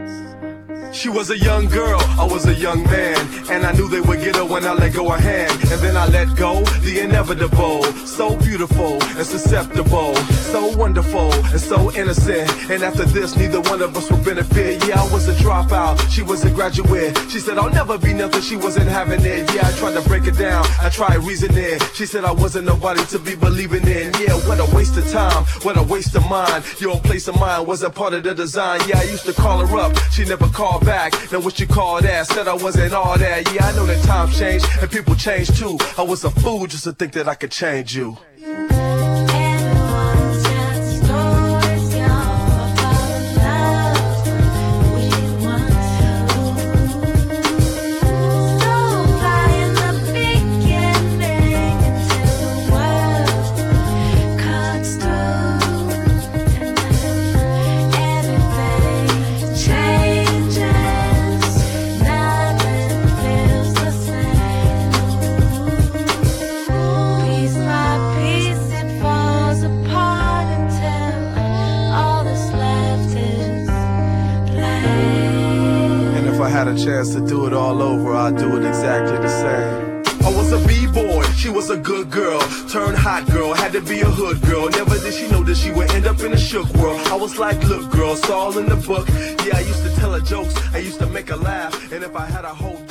She was a young girl, I was a young man, and I knew they would get her when I let go her hand. And then I let go, the inevitable. So beautiful and susceptible, so wonderful and so innocent. And after this, neither one of us would benefit. Yeah, I was a dropout, she was a graduate. She said I'll never be nothing, she wasn't having it. Yeah, I tried to break it down, I tried reasoning. She said I wasn't nobody to be believing in. Yeah, what a waste of time, what a waste of mine. Your own place of mind was a part of the design. Yeah, I used to call her up, she never called back. Now what you call that? Said I wasn't all that. Yeah, I know that times change and people change too. I was a fool just to think that I could change you. Had a chance to do it all over, I'd do it exactly the same. I was a b-boy, she was a good girl, turned hot girl, had to be a hood girl. Never did she know that she would end up in a shook world. I was like, look girl, it's all in the book. Yeah, I used to tell her jokes, I used to make her laugh, and if I had a whole